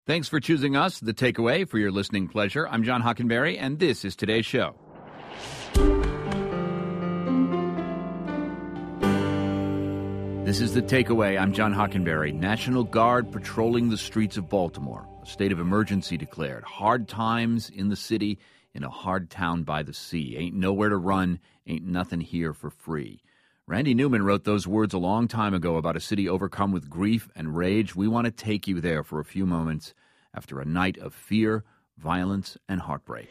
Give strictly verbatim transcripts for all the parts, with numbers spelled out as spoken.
Thanks for choosing us, The Takeaway, for your listening pleasure. I'm John Hockenberry, and this is today's show. This is The Takeaway. I'm John Hockenberry. National Guard patrolling the streets of Baltimore. A state of emergency declared. Hard times in the city in a hard town by the sea. Ain't nowhere to run. Ain't nothing here for free. Randy Newman wrote those words a long time ago about a city overcome with grief and rage. We want to take you there for a few moments after a night of fear, violence, and heartbreak.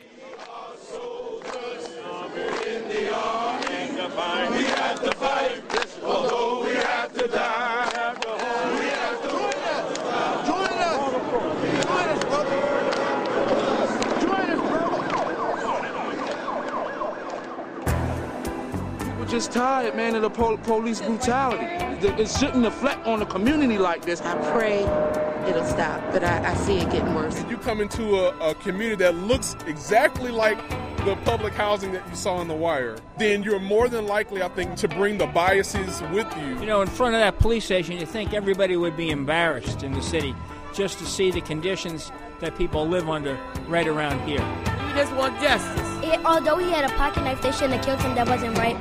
We have to fight, although we have to die. We have to join us. Join us, brother. Join us, brother. People just tired, man, of the pol- police brutality. It shouldn't reflect on a community like this. I pray it'll stop, but I, I see it getting worse. If you come into a, a community that looks exactly like the public housing that you saw on The Wire, then you're more than likely, I think, to bring the biases with you. You know, in front of that police station, you think everybody would be embarrassed in the city just to see the conditions that people live under right around here. We just want justice. It, although he had a pocket knife, they shouldn't have killed him. That wasn't right.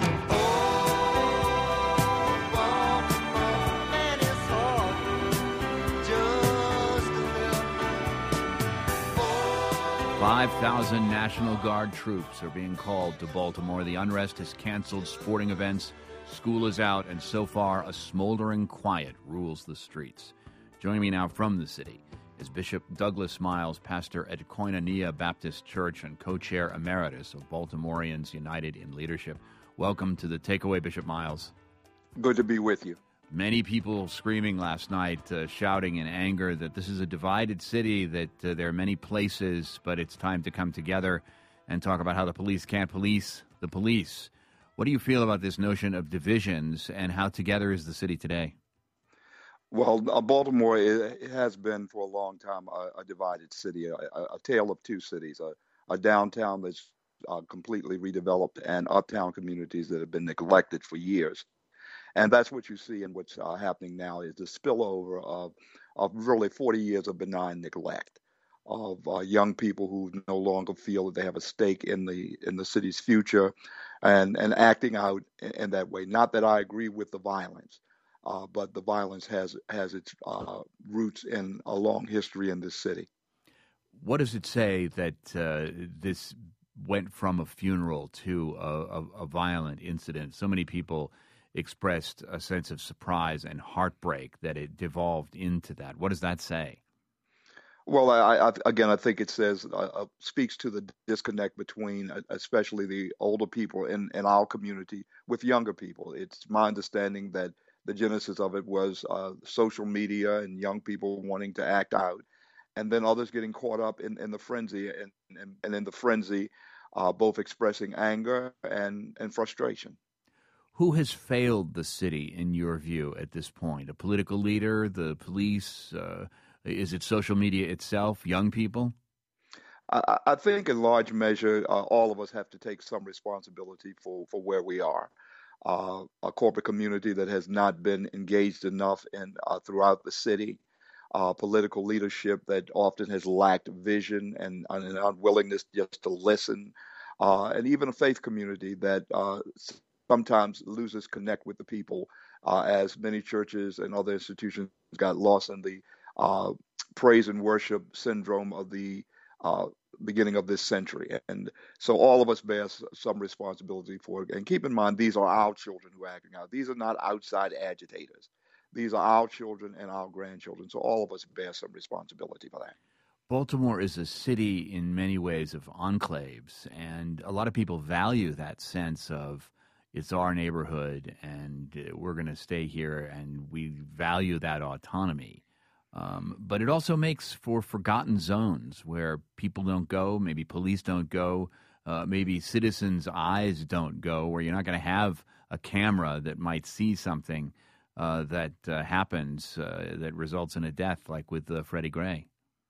five thousand National Guard troops are being called to Baltimore. The unrest has canceled sporting events. School is out, and so far, a smoldering quiet rules the streets. Joining me now from the city is Bishop Douglas Miles, pastor at Koinonia Baptist Church and co-chair emeritus of Baltimoreans United in Leadership. Welcome to The Takeaway, Bishop Miles. Good to be with you. Many people screaming last night, uh, shouting in anger that this is a divided city, that uh, there are many places, but it's time to come together and talk about how the police can't police the police. What do you feel about this notion of divisions, and how together is the city today? Well, uh, Baltimore it has been for a long time a, a divided city, a, a tale of two cities, a, a downtown that's uh, completely redeveloped and uptown communities that have been neglected for years. And that's what you see in what's uh, happening now is the spillover of, of really forty years of benign neglect of uh, young people who no longer feel that they have a stake in the in the city's future and, and acting out in, in that way. Not that I agree with the violence, uh, but the violence has, has its uh, roots in a long history in this city. What does it say that uh, this went from a funeral to a, a, a violent incident? So many people expressed a sense of surprise and heartbreak that it devolved into that. What does that say? Well, I, I, again, I think it says uh, speaks to the disconnect between, uh, especially the older people in, in our community, with younger people. It's my understanding that the genesis of it was uh, social media and young people wanting to act out, and then others getting caught up in, in the frenzy, and, and, and in the frenzy, uh, both expressing anger and, and frustration. Who has failed the city, in your view, at this point? A political leader, the police? Uh, is it social media itself, young people? I, I think in large measure, uh, all of us have to take some responsibility for, for where we are. Uh, a corporate community that has not been engaged enough in uh, throughout the city, uh, political leadership that often has lacked vision and, and an unwillingness just to listen, uh, and even a faith community that uh, sometimes loses connect with the people, uh, as many churches and other institutions got lost in the uh, praise and worship syndrome of the uh, beginning of this century. And so all of us bear some responsibility for it. And keep in mind, these are our children who are acting out. These are not outside agitators. These are our children and our grandchildren. So all of us bear some responsibility for that. Baltimore is a city in many ways of enclaves, and a lot of people value that sense of it's our neighborhood, and we're going to stay here, and we value that autonomy. Um, but it also makes for forgotten zones where people don't go, maybe police don't go, uh, maybe citizens' eyes don't go, where you're not going to have a camera that might see something uh, that uh, happens uh, that results in a death, like with uh, Freddie Gray.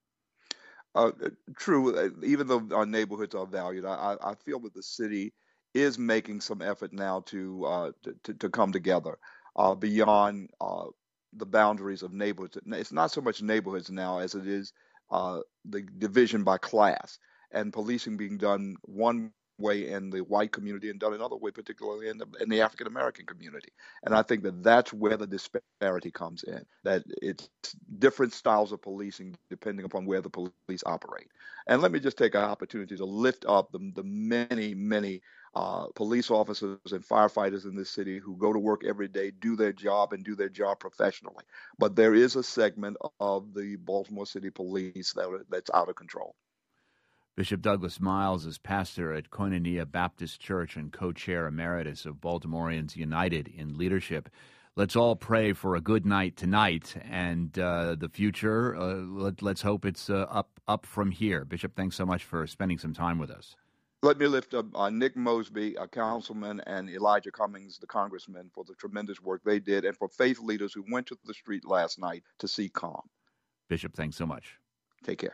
Uh, true. Even though our neighborhoods are valued, I, I feel that the city is making some effort now to uh, to, to come together uh, beyond uh, the boundaries of neighborhoods. It's not so much neighborhoods now as it is uh, the division by class and policing being done one way in the white community and done another way, particularly in the, in the African American community. And I think that that's where the disparity comes in, that it's different styles of policing depending upon where the police operate. And let me just take an opportunity to lift up the, the many, many uh, police officers and firefighters in this city who go to work every day, do their job, and do their job professionally. But there is a segment of the Baltimore City Police that, that's out of control. Bishop Douglas Miles is pastor at Koinonia Baptist Church and co-chair emeritus of Baltimoreans United in Leadership. Let's all pray for a good night tonight and uh, the future. Uh, let, let's hope it's uh, up up from here. Bishop, thanks so much for spending some time with us. Let me lift up uh, Nick Mosby, a councilman, and Elijah Cummings, the congressman, for the tremendous work they did, and for faith leaders who went to the street last night to seek calm. Bishop, thanks so much. Take care.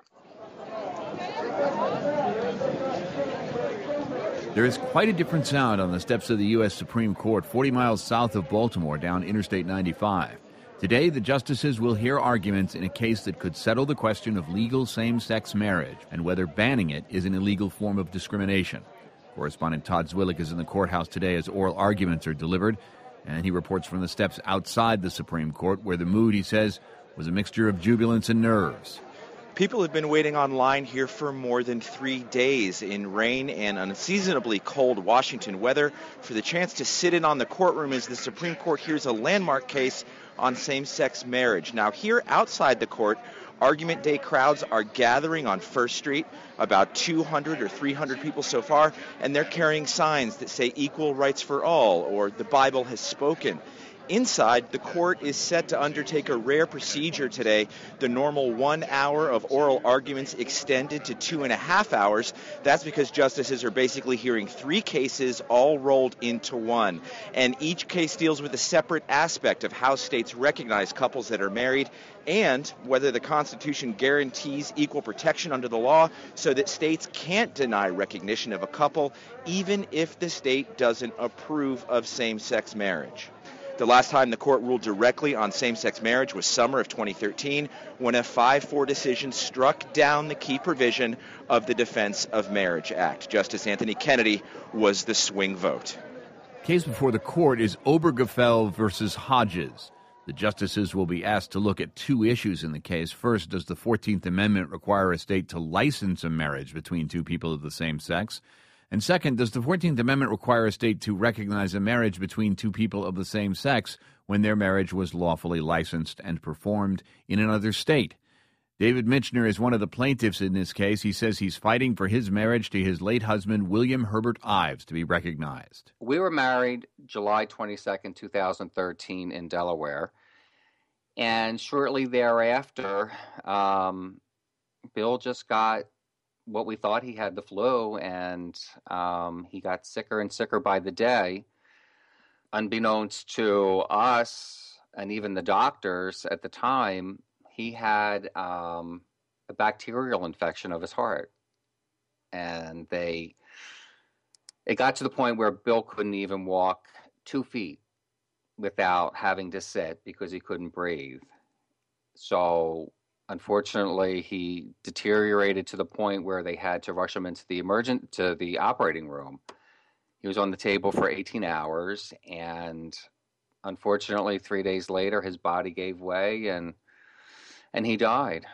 There is quite a different sound on the steps of the U S Supreme Court, forty miles south of Baltimore, down Interstate ninety-five. Today, the justices will hear arguments in a case that could settle the question of legal same-sex marriage and whether banning it is an illegal form of discrimination. Correspondent Todd Zwillich is in the courthouse today as oral arguments are delivered, and he reports from the steps outside the Supreme Court, where the mood, he says, was a mixture of jubilance and nerves. People have been waiting online here for more than three days in rain and unseasonably cold Washington weather for the chance to sit in on the courtroom as the Supreme Court hears a landmark case on same-sex marriage. Now, here outside the court, argument day crowds are gathering on First Street, about two hundred or three hundred people so far, and they're carrying signs that say equal rights for all or the Bible has spoken. Inside, the court is set to undertake a rare procedure today. The normal one hour of oral arguments extended to two and a half hours. That's because justices are basically hearing three cases all rolled into one. And each case deals with a separate aspect of how states recognize couples that are married and whether the Constitution guarantees equal protection under the law so that states can't deny recognition of a couple even if the state doesn't approve of same-sex marriage. The last time the court ruled directly on same-sex marriage was summer of twenty thirteen, when a five four decision struck down the key provision of the Defense of Marriage Act. Justice Anthony Kennedy was the swing vote. Case before the court is Obergefell versus Hodges. The justices will be asked to look at two issues in the case. First, does the fourteenth Amendment require a state to license a marriage between two people of the same sex? And second, does the fourteenth Amendment require a state to recognize a marriage between two people of the same sex when their marriage was lawfully licensed and performed in another state? David Michener is one of the plaintiffs in this case. He says he's fighting for his marriage to his late husband, William Herbert Ives, to be recognized. We were married July twenty-second, twenty thirteen in Delaware. And shortly thereafter, um, Bill just got what we thought he had the flu, and um, he got sicker and sicker by the day. Unbeknownst to us and even the doctors at the time, he had um, a bacterial infection of his heart. And they, it got to the point where Bill couldn't even walk two feet without having to sit because he couldn't breathe. So unfortunately, he deteriorated to the point where they had to rush him into the emergent to the operating room. He was on the table for eighteen hours, and unfortunately, three days later, his body gave way, and and he died.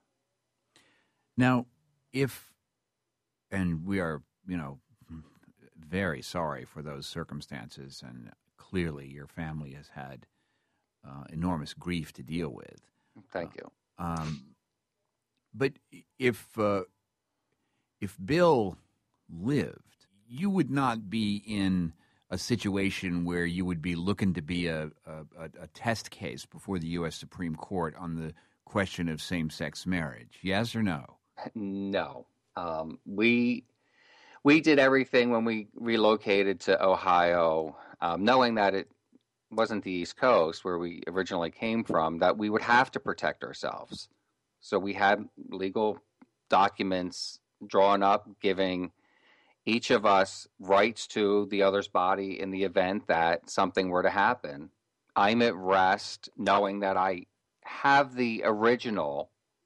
Now, if, and we are, you know, very sorry for those circumstances, and clearly your family has had uh, enormous grief to deal with. Thank uh, you. Um, but if uh, if Bill lived, you would not be in a situation where you would be looking to be a, a, a test case before the U S Supreme Court on the question of same-sex marriage. Yes or no? No. Um, we we did everything when we relocated to Ohio, um, knowing that it wasn't the East Coast where we originally came from, that we would have to protect ourselves. So we had legal documents drawn up giving each of us rights to the other's body in the event that something were to happen. I'm at rest knowing that I have the original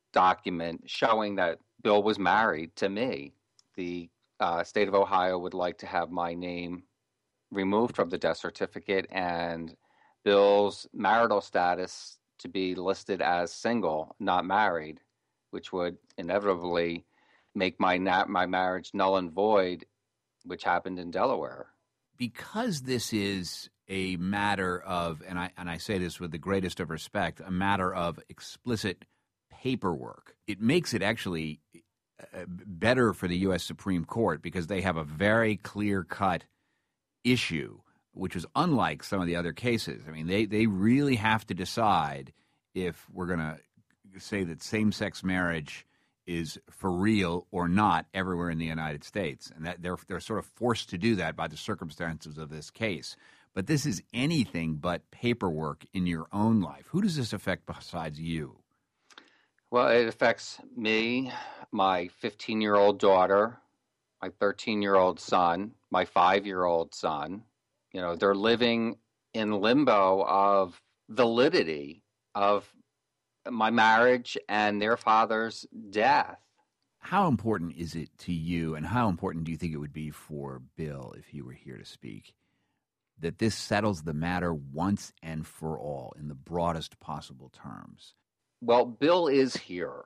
document showing that Bill was married to me. The uh, state of Ohio would like to have my name removed from the death certificate and Bill's marital status to be listed as single, not married, which would inevitably make my na- my marriage null and void, which happened in Delaware. Because this is a matter of, and I and I say this with the greatest of respect, a matter of explicit paperwork, it makes it actually better for the U S Supreme Court because they have a very clear-cut issue, which is unlike some of the other cases. I mean, they, they really have to decide if we're going to say that same-sex marriage is for real or not everywhere in the United States. And that they're they're sort of forced to do that by the circumstances of this case. But this is anything but paperwork in your own life. Who does this affect besides you? Well, it affects me, my fifteen-year-old daughter, my thirteen-year-old son, my five-year-old son. You know, they're living in limbo of validity of my marriage and their father's death. How important is it to you, and how important do you think it would be for Bill, if he were here to speak, that this settles the matter once and for all in the broadest possible terms? Well, Bill is here.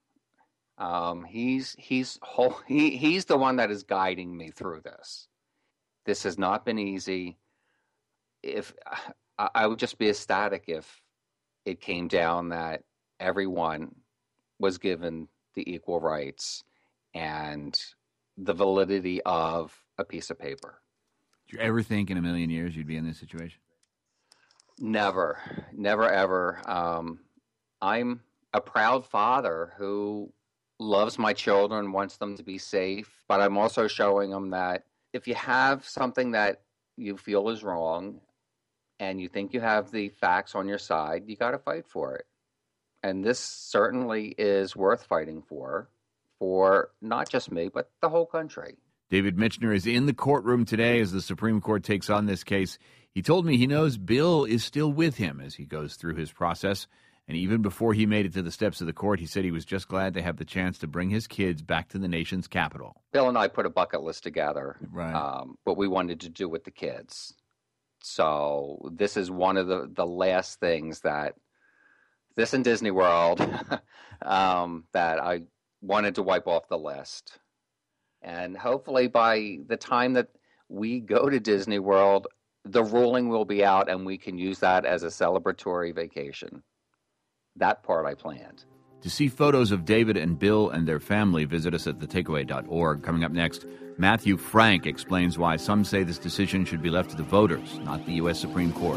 Um, he's he's whole, he he's the one that is guiding me through this. This has not been easy. If I, I would just be ecstatic if it came down that everyone was given the equal rights and the validity of a piece of paper. Did you ever think in a million years you'd be in this situation? Never, never, ever. Um, I'm a proud father who loves my children, wants them to be safe, but I'm also showing them that if you have something that you feel is wrong and you think you have the facts on your side, you got to fight for it. And this certainly is worth fighting for, for not just me, but the whole country. David Michener is in the courtroom today as the Supreme Court takes on this case. He told me he knows Bill is still with him as he goes through his process. And even before he made it to the steps of the court, he said he was just glad to have the chance to bring his kids back to the nation's capital. Bill and I put a bucket list together, right. um, what we wanted to do with the kids. So this is one of the, the last things that this and Disney World um, that I wanted to wipe off the list. And hopefully by the time that we go to Disney World, the ruling will be out and we can use that as a celebratory vacation. That part I planned. To see photos of David and Bill and their family, visit us at the takeaway dot org. Coming up next, Matthew Frank explains why some say this decision should be left to the voters, not the U S Supreme Court.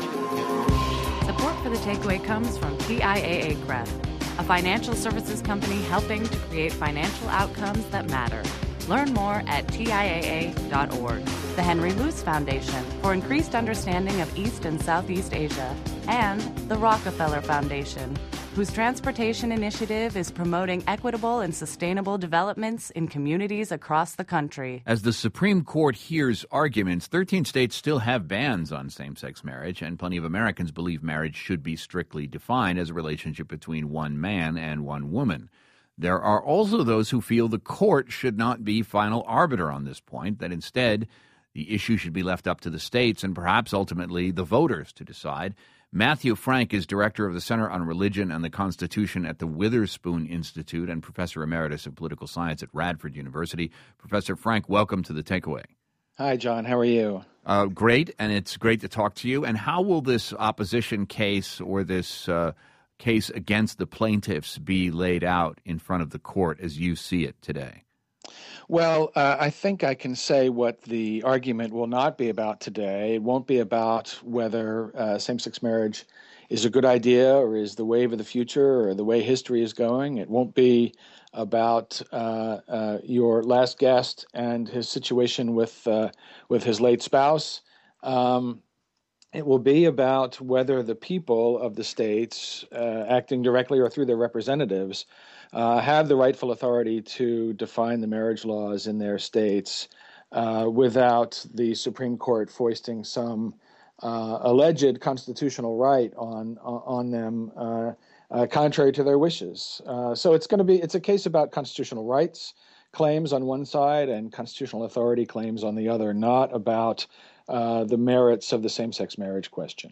Support for The Takeaway comes from T I A A Cref, a financial services company helping to create financial outcomes that matter. Learn more at T I A A dot org. The Henry Luce Foundation for increased understanding of East and Southeast Asia, and the Rockefeller Foundation, whose transportation initiative is promoting equitable and sustainable developments in communities across the country. As the Supreme Court hears arguments, thirteen states still have bans on same-sex marriage, and plenty of Americans believe marriage should be strictly defined as a relationship between one man and one woman. There are also those who feel the court should not be final arbiter on this point, that instead the issue should be left up to the states and perhaps ultimately the voters to decide. Matthew Frank is director of the Center on Religion and the Constitution at the Witherspoon Institute and professor emeritus of political science at Radford University. Professor Frank, welcome to The Takeaway. Hi, John. How are you? Uh, great, and it's great to talk to you. And how will this opposition case or this uh, case against the plaintiffs be laid out in front of the court as you see it today? Well, uh, I think I can say what the argument will not be about today. It won't be about whether uh, same-sex marriage is a good idea or is the wave of the future or the way history is going. It won't be about uh, uh, your last guest and his situation with uh, with his late spouse. Um, it will be about whether the people of the states, uh, acting directly or through their representatives, Uh, have the rightful authority to define the marriage laws in their states uh, without the Supreme Court foisting some uh, alleged constitutional right on on them uh, uh, contrary to their wishes. Uh, so it's going to be it's a case about constitutional rights claims on one side and constitutional authority claims on the other, not about uh, the merits of the same-sex marriage question.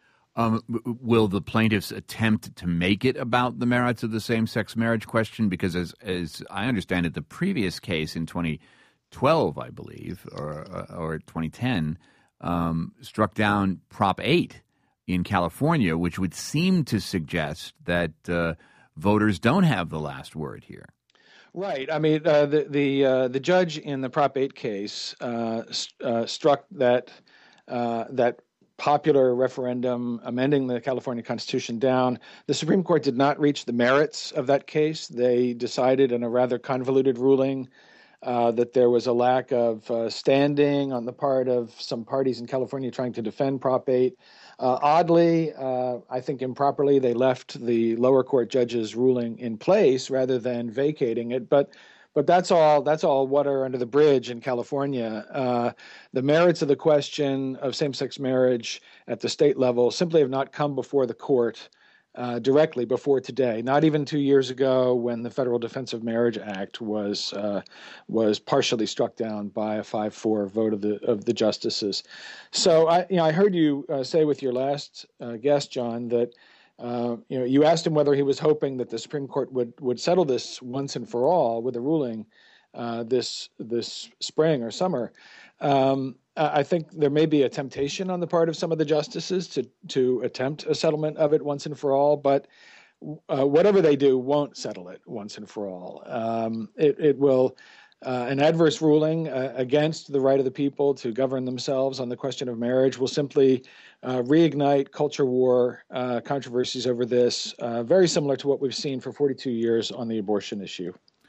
Um, will the plaintiffs attempt to make it about the merits of the same-sex marriage question? Because as as I understand it, the previous case in twenty twelve, I believe, or or twenty ten, um, struck down Prop eight in California, which would seem to suggest that uh, voters don't have the last word here. Right. I mean, uh, the the uh, the judge in the Prop eight case uh, uh, struck that uh, that. popular referendum amending the California Constitution down. The Supreme Court did not reach the merits of that case. They decided in a rather convoluted ruling uh, that there was a lack of uh, standing on the part of some parties in California trying to defend Prop eight. Uh, oddly, uh, I think improperly, they left the lower court judge's ruling in place rather than vacating it. But But that's all. That's all water under the bridge in California. Uh, the merits of the question of same-sex marriage at the state level simply have not come before the court uh, directly before today. Not even two years ago, when the Federal Defense of Marriage Act was uh, was partially struck down by a five four vote of the of the justices. So I, you know, I heard you uh, say with your last uh, guest, John, that. Uh, you know, you asked him whether he was hoping that the Supreme Court would, would settle this once and for all with a ruling uh, this this spring or summer. Um, I think there may be a temptation on the part of some of the justices to to attempt a settlement of it once and for all, but uh, whatever they do won't settle it once and for all. Um, it, it will. Uh, an adverse ruling uh, against the right of the people to govern themselves on the question of marriage will simply uh, reignite culture war uh, controversies over this, uh, very similar to what we've seen for forty-two years on the abortion issue.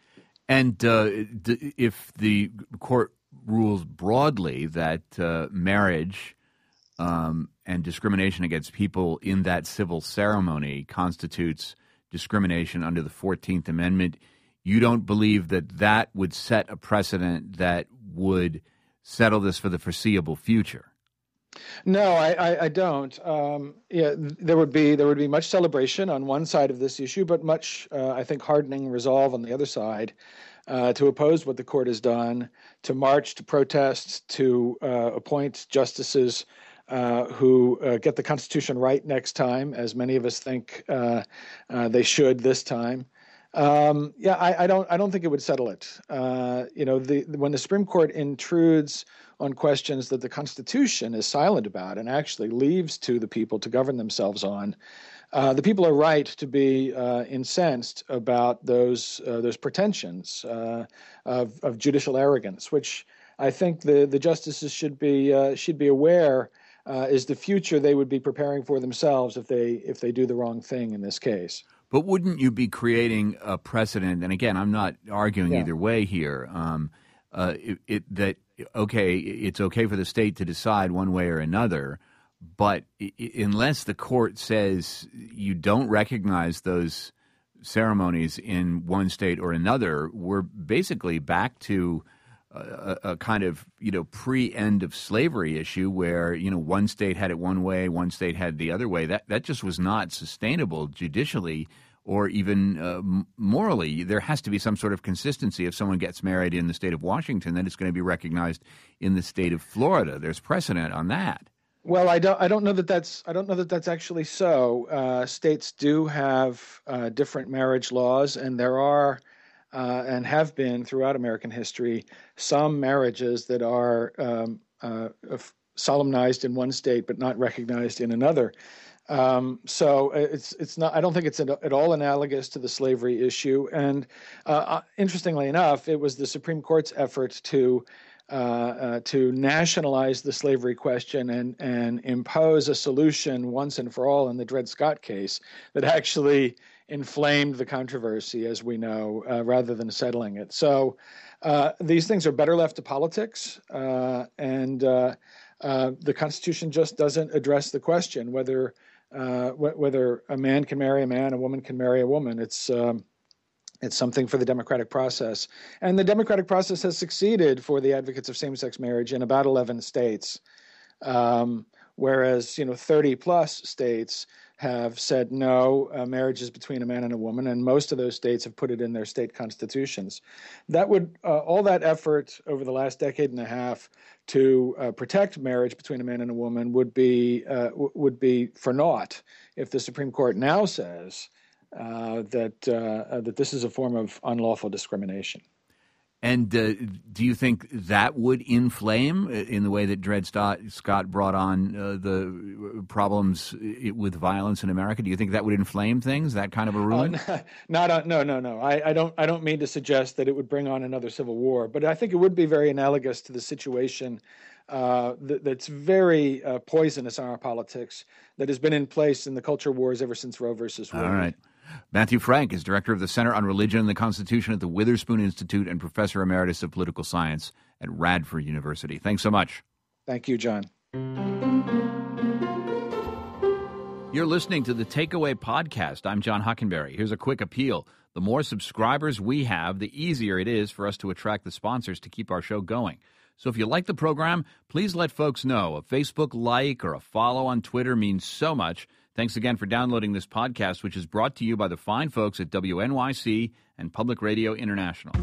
And uh, d- if the court rules broadly that uh, marriage um, and discrimination against people in that civil ceremony constitutes discrimination under the fourteenth Amendment, you don't believe that that would set a precedent that would settle this for the foreseeable future? No, I, I, I don't. Um, yeah, there would be there would be much celebration on one side of this issue, but much, uh, I think, hardening resolve on the other side uh, to oppose what the court has done, to march, to protest, to uh, appoint justices uh, who uh, get the Constitution right next time, as many of us think uh, uh, they should this time. Um, yeah, I, I don't. I don't think it would settle it. Uh, you know, the, when the Supreme Court intrudes on questions that the Constitution is silent about and actually leaves to the people to govern themselves on, uh, the people are right to be uh, incensed about those uh, those pretensions uh, of, of judicial arrogance, which I think the the justices should be uh, should be aware uh, is the future they would be preparing for themselves if they if they do the wrong thing in this case. But wouldn't you be creating a precedent? And again, I'm not arguing yeah. either way here. Um, uh, it, it, that okay, it's okay for the state to decide one way or another, but I- unless the court says you don't recognize those ceremonies in one state or another, we're basically back to a, a kind of you know pre-end of slavery issue where you know one state had it one way, one state had the other way. That that just was not sustainable judicially or even uh, morally. There has to be some sort of consistency. If someone gets married in the state of Washington, then it's going to be recognized in the state of Florida. There's precedent on that. Well, I don't. I don't know that that's. I don't know that that's actually so. Uh, states do have uh, different marriage laws, and there are, uh, and have been throughout American history, some marriages that are um, uh, solemnized in one state but not recognized in another. Um, so it's it's not. I don't think it's at all analogous to the slavery issue. And uh, interestingly enough, it was the Supreme Court's effort to uh, uh, to nationalize the slavery question and and impose a solution once and for all in the Dred Scott case that actually inflamed the controversy, as we know, uh, rather than settling it. So uh, these things are better left to politics, uh, and uh, uh, the Constitution just doesn't address the question whether. Uh, wh- whether a man can marry a man, a woman can marry a woman. It's um, it's something for the democratic process. And the democratic process has succeeded for the advocates of same-sex marriage in about eleven states, um, whereas, you know, thirty plus states have said no, uh, marriage is between a man and a woman, and most of those states have put it in their state constitutions. That would uh, all that effort over the last decade and a half to uh, protect marriage between a man and a woman would be uh, w- would be for naught if the Supreme Court now says uh, that uh, that this is a form of unlawful discrimination. And uh, do you think that would inflame, in the way that Dred Scott brought on uh, the problems with violence in America? Do you think that would inflame things, that kind of a ruling? Uh, not, uh, no, no, no. I, I don't. I don't mean to suggest that it would bring on another civil war, but I think it would be very analogous to the situation uh, that, that's very uh, poisonous in our politics that has been in place in the culture wars ever since Roe versus Wade. All right. Matthew Frank is director of the Center on Religion and the Constitution at the Witherspoon Institute and professor emeritus of political science at Radford University. Thanks so much. Thank you, John. You're listening to the Takeaway Podcast. I'm John Hockenberry. Here's a quick appeal. The more subscribers we have, the easier it is for us to attract the sponsors to keep our show going. So if you like the program, please let folks know. A Facebook like or a follow on Twitter means so much. Thanks again for downloading this podcast, which is brought to you by the fine folks at W N Y C and Public Radio International.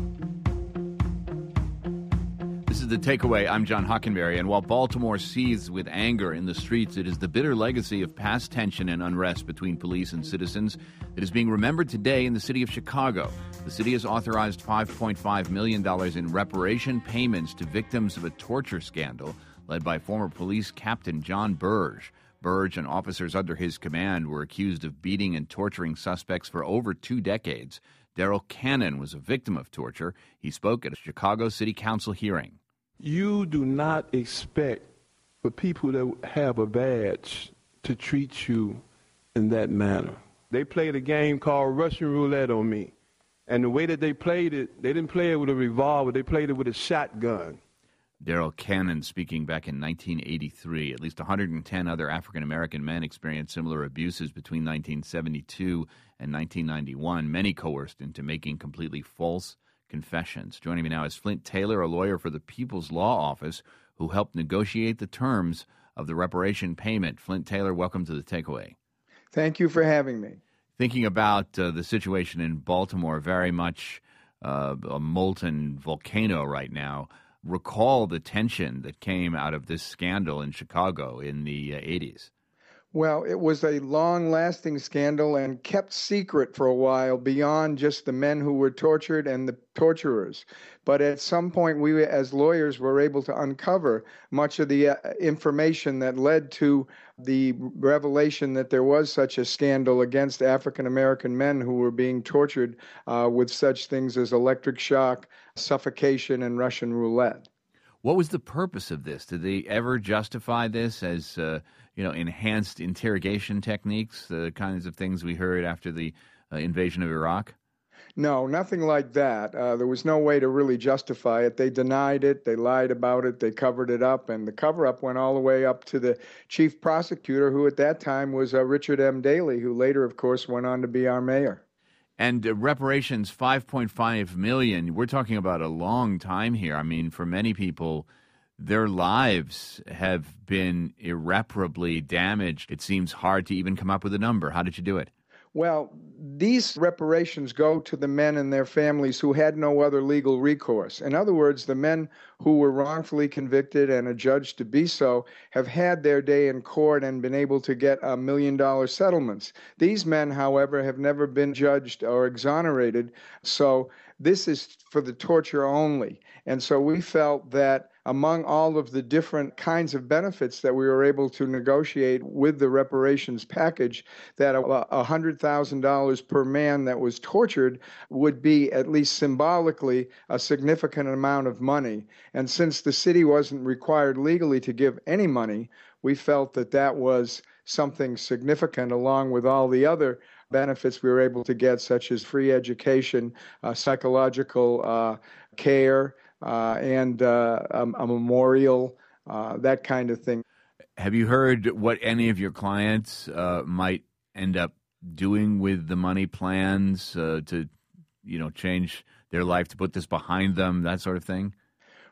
This is The Takeaway. I'm John Hockenberry, and while Baltimore seethes with anger in the streets, it is the bitter legacy of past tension and unrest between police and citizens that is being remembered today in the city of Chicago. The city has authorized five point five million dollars in reparation payments to victims of a torture scandal led by former police captain John Burge. Burge and officers under his command were accused of beating and torturing suspects for over two decades. Darrell Cannon was a victim of torture. He spoke at a Chicago City Council hearing. You do not expect for people that have a badge to treat you in that manner. They played a game called Russian roulette on me. And the way that they played it, they didn't play it with a revolver, they played it with a shotgun. Darrell Cannon speaking back in nineteen eighty-three. At least one hundred ten other African-American men experienced similar abuses between nineteen seventy-two and nineteen ninety-one, many coerced into making completely false confessions. Joining me now is Flint Taylor, a lawyer for the People's Law Office, who helped negotiate the terms of the reparation payment. Flint Taylor, welcome to The Takeaway. Thank you for having me. Thinking about uh, the situation in Baltimore, very much uh, a molten volcano right now. Recall the tension that came out of this scandal in Chicago in the uh, eighties. Well, it was a long-lasting scandal and kept secret for a while beyond just the men who were tortured and the torturers. But at some point, we as lawyers were able to uncover much of the uh, information that led to the revelation that there was such a scandal against African-American men who were being tortured uh, with such things as electric shock, suffocation, and Russian roulette. What was the purpose of this? Did they ever justify this as, uh, you know, enhanced interrogation techniques, the kinds of things we heard after the uh, invasion of Iraq? No, nothing like that. Uh, there was no way to really justify it. They denied it. They lied about it. They covered it up. And the cover-up went all the way up to the chief prosecutor, who at that time was uh, Richard M. Daley, who later, of course, went on to be our mayor. And uh, reparations, five point five million dollars. We're talking about a long time here. I mean, for many people, their lives have been irreparably damaged. It seems hard to even come up with a number. How did you do it? Well, these reparations go to the men and their families who had no other legal recourse. In other words, the men who were wrongfully convicted and adjudged to be so have had their day in court and been able to get a million dollar settlements. These men, however, have never been judged or exonerated. So this is for the torture only. And so we felt that among all of the different kinds of benefits that we were able to negotiate with the reparations package, that one hundred thousand dollars per man that was tortured would be, at least symbolically, a significant amount of money. And since the city wasn't required legally to give any money, we felt that that was something significant, along with all the other benefits we were able to get, such as free education, uh, psychological uh, care, Uh, and uh, a, a memorial, uh, that kind of thing. Have you heard what any of your clients uh, might end up doing with the money, plans uh, to, you know, change their life, to put this behind them, that sort of thing?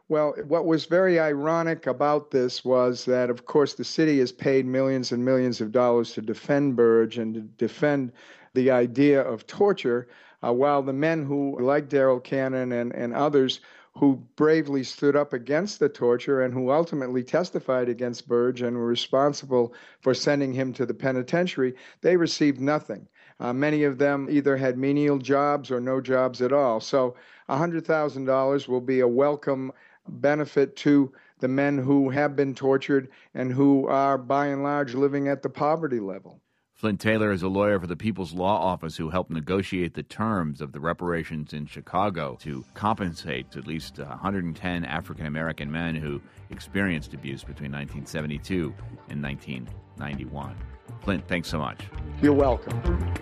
Well, what was very ironic about this was that, of course, the city has paid millions and millions of dollars to defend Burge and to defend the idea of torture, uh, while the men who, like Daryl Cannon and, and others, who bravely stood up against the torture and who ultimately testified against Burge and were responsible for sending him to the penitentiary, they received nothing. Uh, many of them either had menial jobs or no jobs at all. So one hundred thousand dollars will be a welcome benefit to the men who have been tortured and who are, by and large, living at the poverty level. Flint Taylor is a lawyer for the People's Law Office who helped negotiate the terms of the reparations in Chicago to compensate at least one hundred ten African-American men who experienced abuse between nineteen seventy-two and nineteen ninety-one. Flint, thanks so much. You're welcome.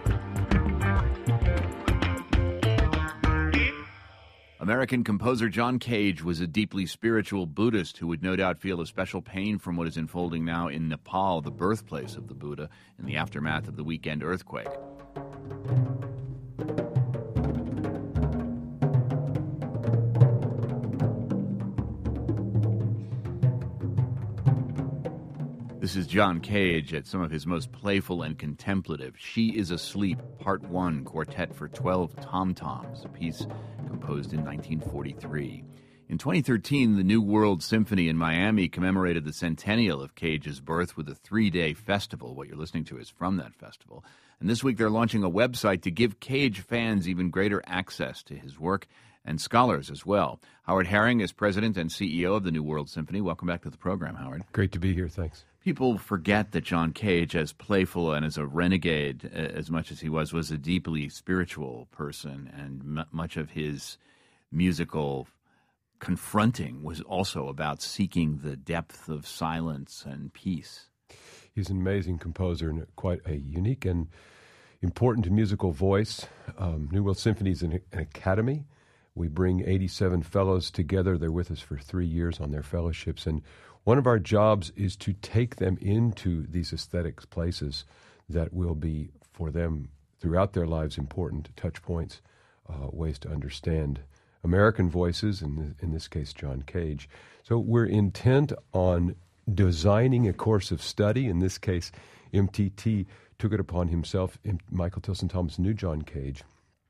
American composer John Cage was a deeply spiritual Buddhist who would no doubt feel a special pain from what is unfolding now in Nepal, the birthplace of the Buddha, in the aftermath of the weekend earthquake. This is John Cage at some of his most playful and contemplative. She is Asleep, Part one, Quartet for twelve Tom-Toms, a piece composed in nineteen forty-three. In twenty thirteen, the New World Symphony in Miami commemorated the centennial of Cage's birth with a three-day festival. What you're listening to is from that festival. And this week they're launching a website to give Cage fans even greater access to his work, and scholars as well. Howard Herring is president and C E O of the New World Symphony. Welcome back to the program, Howard. Great to be here, thanks. People forget that John Cage, as playful and as a renegade uh, as much as he was, was a deeply spiritual person, and m- much of his musical confronting was also about seeking the depth of silence and peace. He's an amazing composer and quite a unique and important musical voice. Um, New World Symphony is an, an academy. We bring eighty-seven fellows together. They're with us for three years on their fellowships, and one of our jobs is to take them into these aesthetic places that will be, for them, throughout their lives, important touch points, uh, ways to understand American voices, in, in this case, John Cage. So we're intent on designing a course of study. In this case, M T T took it upon himself. Michael Tilson Thomas knew John Cage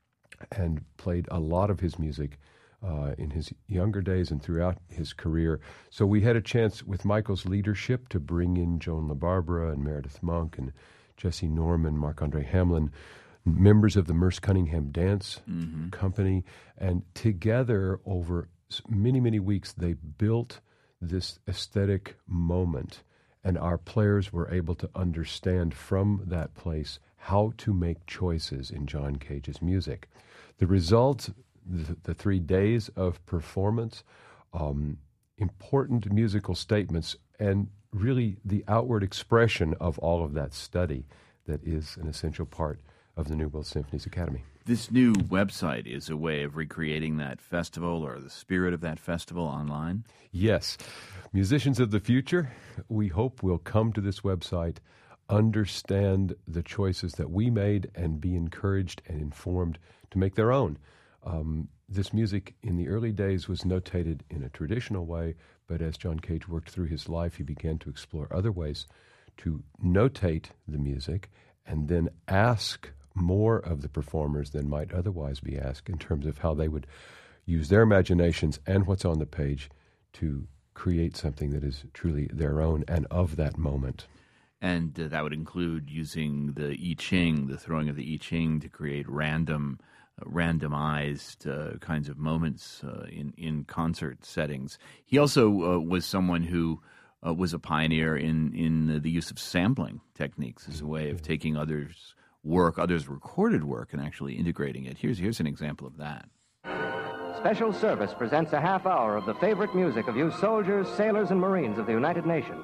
and played a lot of his music Uh, in his younger days and throughout his career. So we had a chance with Michael's leadership to bring in Joan LaBarbera and Meredith Monk and Jesse Norman, Marc-Andre Hamlin, members of the Merce Cunningham Dance mm-hmm. Company. And together over many, many weeks, they built this aesthetic moment. And our players were able to understand from that place how to make choices in John Cage's music. The result, the, the three days of performance, um, important musical statements, and really the outward expression of all of that study that is an essential part of the New World Symphony's Academy. This new website is a way of recreating that festival or the spirit of that festival online? Yes. Musicians of the future, we hope, will come to this website, understand the choices that we made, and be encouraged and informed to make their own. Um, this music in the early days was notated in a traditional way, but as John Cage worked through his life, he began to explore other ways to notate the music and then ask more of the performers than might otherwise be asked in terms of how they would use their imaginations and what's on the page to create something that is truly their own and of that moment. And uh, that would include using the I Ching, the throwing of the I Ching, to create random randomized uh, kinds of moments uh, in, in concert settings. He also uh, was someone who uh, was a pioneer in, in the use of sampling techniques as a way of taking others' work, others' recorded work, and actually integrating it. Here's, here's an example of that. Special Service presents a half hour of the favorite music of you soldiers, sailors, and Marines of the United Nations.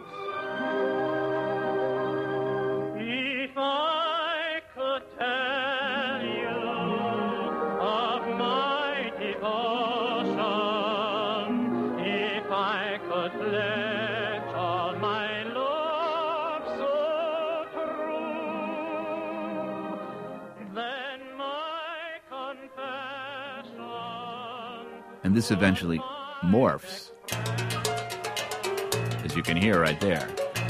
If I could tell you of my devotion, if I could pledge all my love so true, then my confession. And this eventually morphs, as you can hear right there.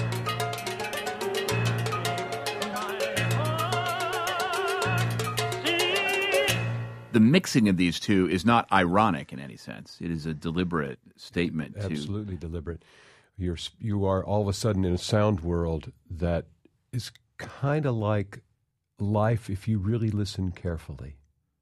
The mixing of these two is not ironic in any sense. It is a deliberate statement. Absolutely to... deliberate. You're, you are all of a sudden in a sound world that is kind of like life if you really listen carefully.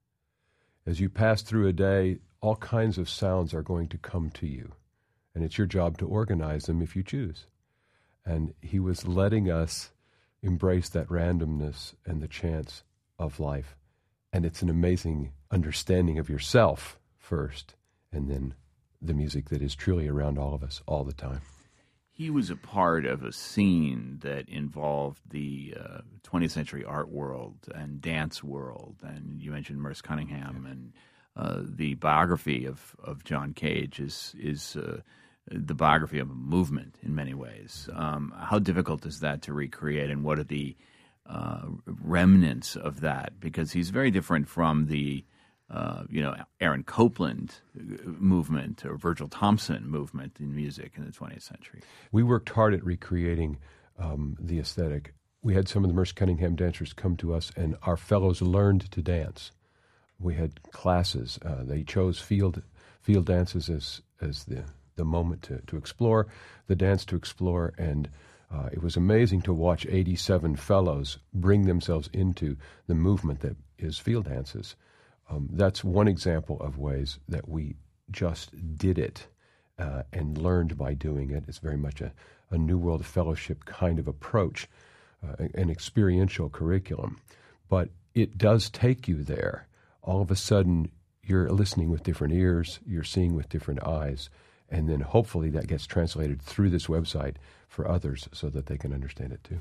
As you pass through a day, all kinds of sounds are going to come to you, and it's your job to organize them if you choose. And he was letting us embrace that randomness and the chance of life. And it's an amazing understanding of yourself first, and then the music that is truly around all of us all the time. He was a part of a scene that involved the uh, twentieth century art world and dance world. And you mentioned Merce Cunningham, and uh, the biography of, of John Cage is is uh, the biography of a movement in many ways. Um, how difficult is that to recreate, and what are the uh, remnants of that? Because he's very different from the Uh, you know, Aaron Copland movement or Virgil Thompson movement in music in the twentieth century. We worked hard at recreating um, the aesthetic. We had some of the Merce Cunningham dancers come to us, and our fellows learned to dance. We had classes. Uh, they chose field field dances as as the, the moment to, to explore, the dance to explore, and uh, it was amazing to watch eighty-seven fellows bring themselves into the movement that is field dances. Um, that's one example of ways that we just did it uh, and learned by doing it. It's very much a, a New World Fellowship kind of approach, uh, an experiential curriculum. But it does take you there. All of a sudden, you're listening with different ears, you're seeing with different eyes, and then hopefully that gets translated through this website for others so that they can understand it too.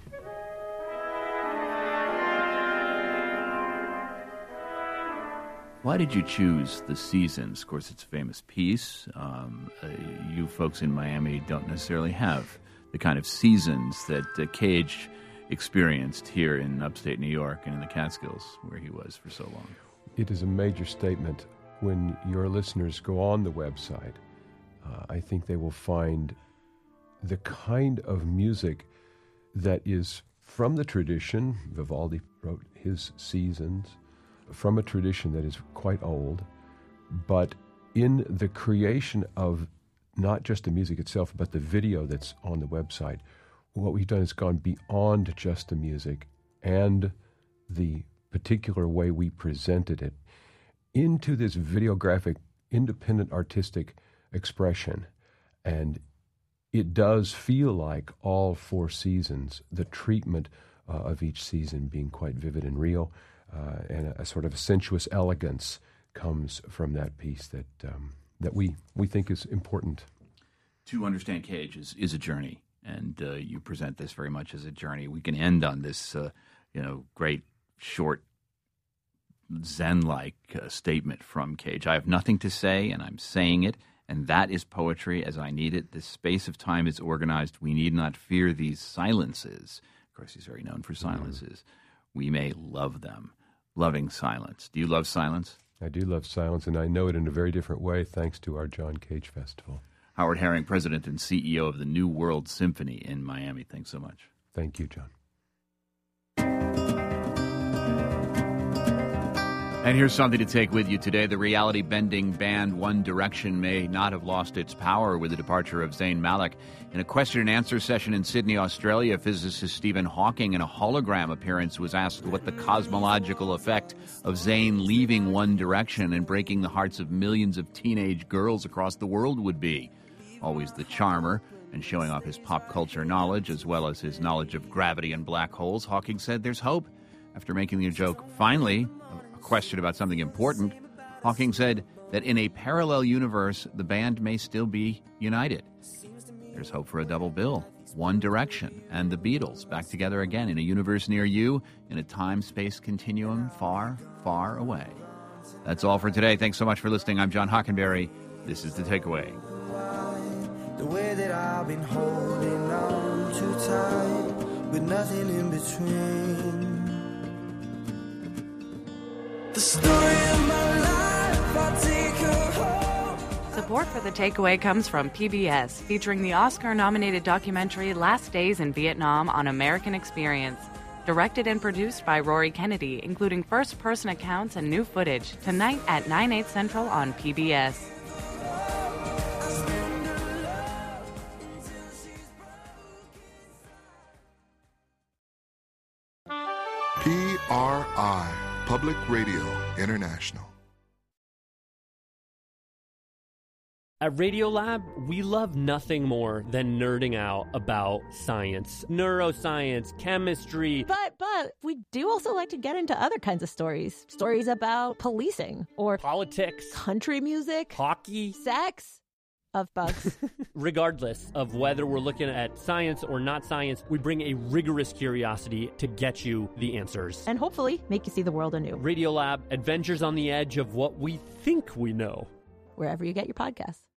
Why did you choose The Seasons? Of course, it's a famous piece. Um, uh, you folks in Miami don't necessarily have the kind of seasons that uh, Cage experienced here in upstate New York and in the Catskills, where he was for so long. It is a major statement. When your listeners go on the website, uh, I think they will find the kind of music that is from the tradition. Vivaldi wrote his Seasons, from a tradition that is quite old, but in the creation of not just the music itself, but the video that's on the website, what we've done is gone beyond just the music and the particular way we presented it into this videographic, independent artistic expression. And it does feel like all four seasons, the treatment uh, of each season being quite vivid and real. Uh, and a, a sort of sensuous elegance comes from that piece that um, that we we think is important. To understand Cage is, is a journey, and uh, you present this very much as a journey. We can end on this, uh, you know, great short Zen-like uh, statement from Cage. I have nothing to say, and I'm saying it, and that is poetry as I need it. This space of time is organized. We need not fear these silences. Of course, he's very known for silences. Mm-hmm. We may love them. Loving silence. Do you love silence? I do love silence, and I know it in a very different way thanks to our John Cage Festival. Howard Herring, President and C E O of the New World Symphony in Miami. Thanks so much. Thank you, John. And here's something to take with you today. The reality-bending band One Direction may not have lost its power with the departure of Zayn Malik. In a question-and-answer session in Sydney, Australia, physicist Stephen Hawking, in a hologram appearance, was asked what the cosmological effect of Zayn leaving One Direction and breaking the hearts of millions of teenage girls across the world would be. Always the charmer and showing off his pop culture knowledge, as well as his knowledge of gravity and black holes, Hawking said there's hope. After making the joke, finally, a question about something important, Hawking said that in a parallel universe, the band may still be united. There's hope for a double bill. One Direction and the Beatles back together again in a universe near you, in a time-space continuum far, far away. That's all for today. Thanks so much for listening. I'm John Hockenberry. This is The Takeaway. The way that I've been holding on too tight, with nothing in between. The story of my life, I'll take her home. Support for The Takeaway comes from P B S, featuring the Oscar-nominated documentary Last Days in Vietnam on American Experience. Directed and produced by Rory Kennedy, including first-person accounts and new footage. Tonight at nine, eight Central on P B S. P R I, Public Radio International. At Radiolab, we love nothing more than nerding out about science, neuroscience, chemistry. But, but, we do also like to get into other kinds of stories. Stories about policing or politics, country music, hockey, sex, of bugs. Regardless of whether we're looking at science or not science, we bring a rigorous curiosity to get you the answers. And hopefully make you see the world anew. Radiolab, adventures on the edge of what we think we know. Wherever you get your podcasts.